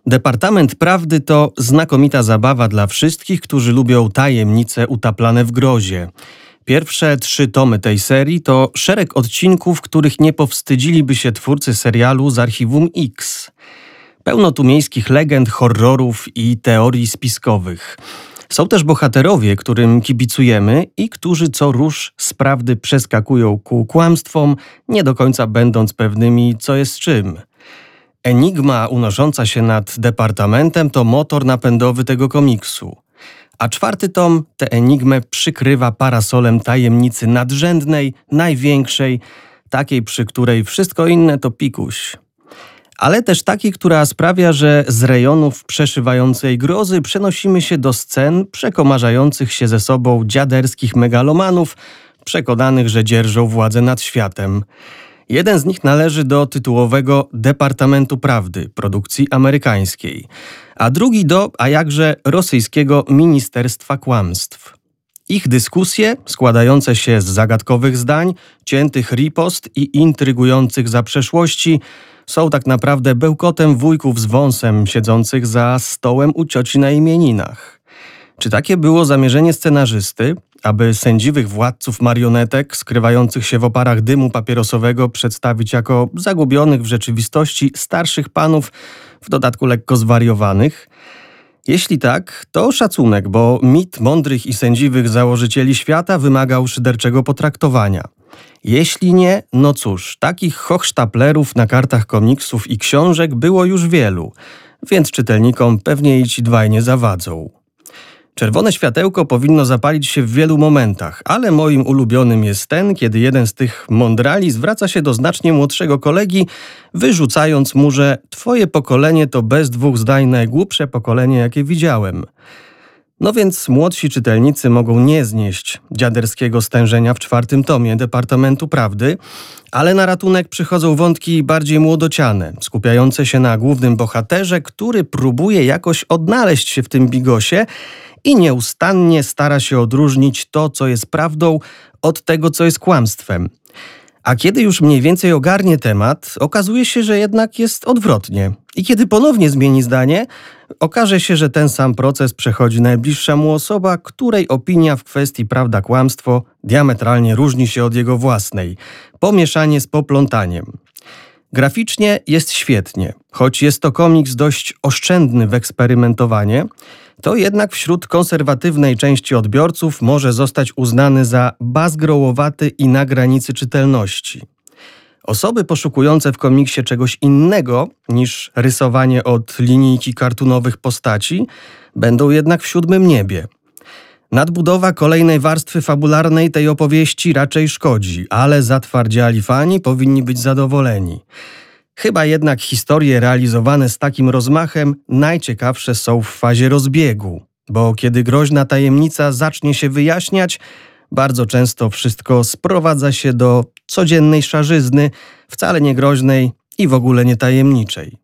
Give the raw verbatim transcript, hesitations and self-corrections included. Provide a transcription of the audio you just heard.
Departament Prawdy to znakomita zabawa dla wszystkich, którzy lubią tajemnice utaplane w grozie. Pierwsze trzy tomy tej serii to szereg odcinków, których nie powstydziliby się twórcy serialu z Archiwum X. Pełno tu miejskich legend, horrorów i teorii spiskowych. Są też bohaterowie, którym kibicujemy i którzy co rusz z prawdy przeskakują ku kłamstwom, nie do końca będąc pewnymi, co jest czym. Enigma unosząca się nad departamentem to motor napędowy tego komiksu. A czwarty tom tę enigmę przykrywa parasolem tajemnicy nadrzędnej, największej, takiej, przy której wszystko inne to pikuś. Ale też takiej, która sprawia, że z rejonów przeszywającej grozy przenosimy się do scen przekomarzających się ze sobą dziaderskich megalomanów, przekonanych, że dzierżą władzę nad światem. Jeden z nich należy do tytułowego Departamentu Prawdy, produkcji amerykańskiej, a drugi do, a jakże, rosyjskiego Ministerstwa Kłamstw. Ich dyskusje, składające się z zagadkowych zdań, ciętych ripost i intrygujących za przeszłości, są tak naprawdę bełkotem wujków z wąsem siedzących za stołem u cioci na imieninach. Czy takie było zamierzenie scenarzysty, aby sędziwych władców marionetek skrywających się w oparach dymu papierosowego przedstawić jako zagubionych w rzeczywistości starszych panów, w dodatku lekko zwariowanych? Jeśli tak, to szacunek, bo mit mądrych i sędziwych założycieli świata wymagał szyderczego potraktowania. Jeśli nie, no cóż, takich hochsztaplerów na kartach komiksów i książek było już wielu, więc czytelnikom pewnie i ci dwaj nie zawadzą. Czerwone światełko powinno zapalić się w wielu momentach, ale moim ulubionym jest ten, kiedy jeden z tych mądrali zwraca się do znacznie młodszego kolegi, wyrzucając mu, że twoje pokolenie to bez dwóch zdań najgłupsze pokolenie, jakie widziałem. No więc młodsi czytelnicy mogą nie znieść dziaderskiego stężenia w czwartym tomie Departamentu Prawdy, ale na ratunek przychodzą wątki bardziej młodociane, skupiające się na głównym bohaterze, który próbuje jakoś odnaleźć się w tym bigosie i nieustannie stara się odróżnić to, co jest prawdą, od tego, co jest kłamstwem. A kiedy już mniej więcej ogarnie temat, okazuje się, że jednak jest odwrotnie. I kiedy ponownie zmieni zdanie, okaże się, że ten sam proces przechodzi najbliższa mu osoba, której opinia w kwestii prawda-kłamstwo diametralnie różni się od jego własnej. Pomieszanie z poplątaniem. Graficznie jest świetnie. Choć jest to komiks dość oszczędny w eksperymentowanie, to jednak wśród konserwatywnej części odbiorców może zostać uznany za bazgrołowaty i na granicy czytelności. Osoby poszukujące w komiksie czegoś innego niż rysowanie od linijki kartunowych postaci będą jednak w siódmym niebie. Nadbudowa kolejnej warstwy fabularnej tej opowieści raczej szkodzi, ale zatwardziali fani powinni być zadowoleni. Chyba jednak historie realizowane z takim rozmachem najciekawsze są w fazie rozbiegu, bo kiedy groźna tajemnica zacznie się wyjaśniać, bardzo często wszystko sprowadza się do codziennej szarzyzny, wcale nie groźnej i w ogóle nie tajemniczej.